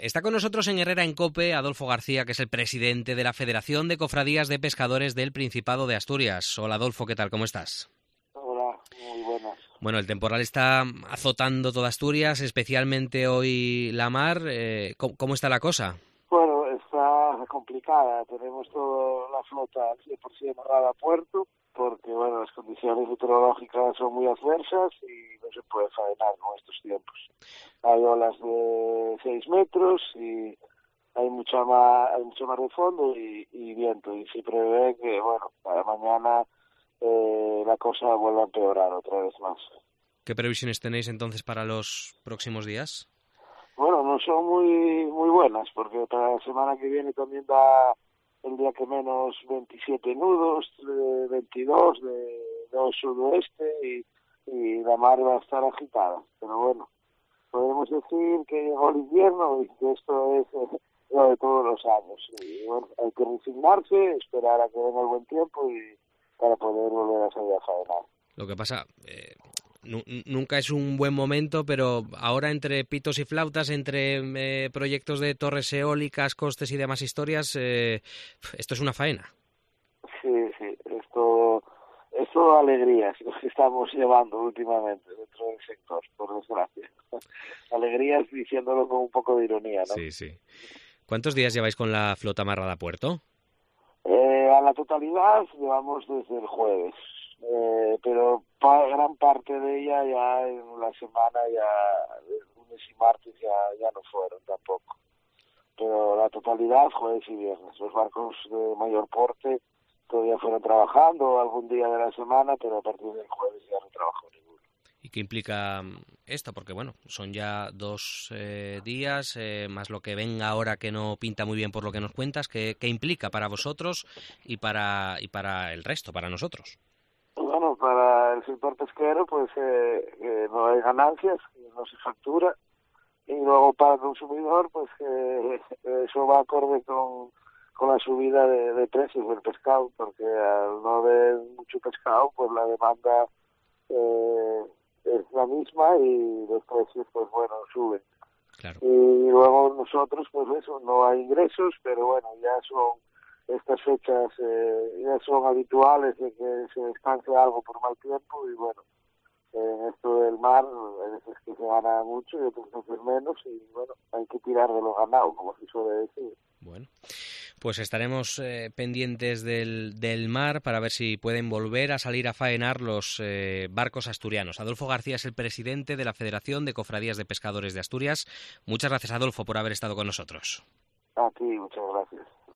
Está con nosotros en Herrera en COPE Adolfo García, que es el presidente de la Federación de Cofradías de Pescadores del Principado de Asturias. Hola Adolfo, ¿qué tal? ¿Cómo estás? Hola, muy buenas. Bueno, el temporal está azotando toda Asturias, especialmente hoy la mar. ¿Cómo está la cosa? Bueno, está complicada. Tenemos toda la flota al 100% amarrada a puerto porque, bueno, las condiciones meteorológicas son muy adversas y no se puede faenar con estos tiempos. Hay olas de 6 metros y hay mucho mar de fondo y viento. Y se prevé que, bueno, para mañana la cosa vuelva a empeorar otra vez más. ¿Qué previsiones tenéis entonces para los próximos días? Bueno, no son muy buenas, porque para la semana que viene también da el día que menos 27 nudos, 22 de sudoeste y la mar va a estar agitada. Pero bueno, podemos decir que llegó el invierno y que esto es lo de todos los años. Y bueno, hay que resignarse, esperar a que venga el buen tiempo y para poder volver a salir a faenar. Lo que pasa, nunca es un buen momento, pero ahora entre pitos y flautas, entre proyectos de torres eólicas, costes y demás historias, esto es una faena. Sí, esto alegrías lo que estamos llevando últimamente dentro del sector, por desgracia. Alegrías diciéndolo con un poco de ironía, ¿no? Sí, sí. ¿Cuántos días lleváis con la flota amarrada a puerto? A la totalidad llevamos desde el jueves, pero gran parte de ella ya en la semana, ya el lunes y martes ya no fueron tampoco. Pero la totalidad jueves y viernes. Los barcos de mayor porte todavía fueron trabajando algún día de la semana, pero a partir del jueves ya no trabajó ninguno. ¿Y qué implica esto? Porque bueno, son ya 2 días, más lo que venga ahora que no pinta muy bien por lo que nos cuentas. ¿Qué implica para vosotros y para el resto, para nosotros? Bueno, para el sector pesquero pues no hay ganancias, no se factura, y luego para el consumidor pues eso va acorde con la subida de precios del pescado, porque al no haber mucho pescado pues la demanda es la misma y los precios pues bueno suben. Claro. Y luego nosotros pues eso, no hay ingresos, pero bueno, ya son estas fechas ya son habituales de que se descanse algo por mal tiempo y bueno, en esto del mar hay veces que se gana mucho y otras veces menos y bueno, hay que tirar de lo ganado, como se suele decir. Bueno, pues estaremos pendientes del mar para ver si pueden volver a salir a faenar los barcos asturianos. Adolfo García es el presidente de la Federación de Cofradías de Pescadores de Asturias. Muchas gracias, Adolfo, por haber estado con nosotros. A ti, muchas gracias.